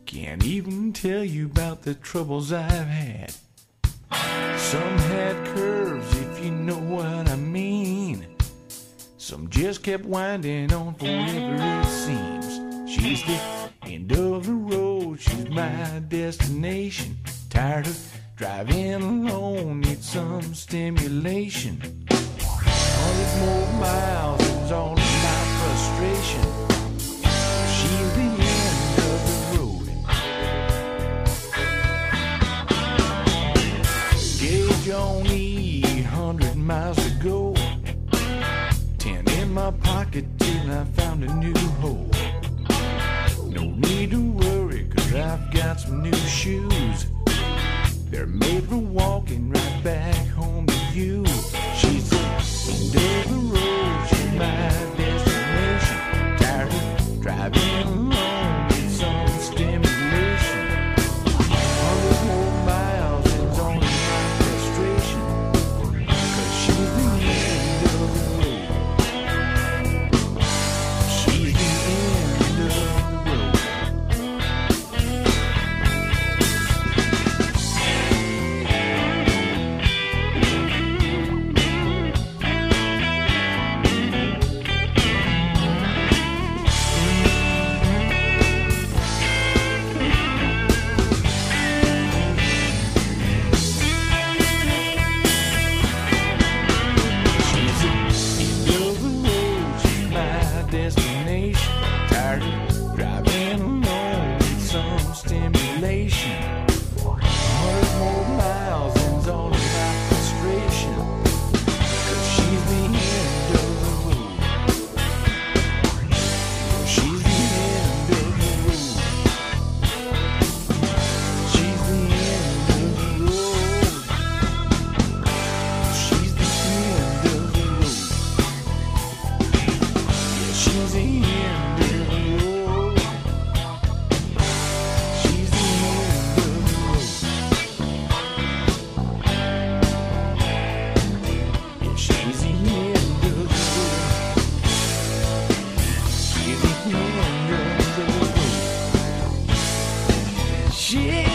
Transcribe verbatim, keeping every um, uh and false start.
Can't even tell you about the troubles I've had. Some had curves, if you know what I mean. Some just kept winding on forever, it seems. She's the end of the road, she's my destination. Tired of driving alone, need some stimulation. Hundred more miles is all of my frustration. She's the end of the road. Gauge on E, hundred miles to go. Ten in my pocket till I found a new hole. No need to worry, cause I've got some new shoes. They're made for walking right back home to you. She's the end of the road, she's my destination. Tired of driving alone, need some stimulation. Hundred more miles is only my frustration. Cause she's the end of the road. She's the end of the road. Destination, tired of driving alone, need some stimulation. Hundred more miles and's all of my frustration. Cause she's the end of the road. She's the end of the road. She's the end of the road. She's the end of the road. She's the end of the road. She's the end of the road. Yeah, she's the end of the road. She's the end of the road. She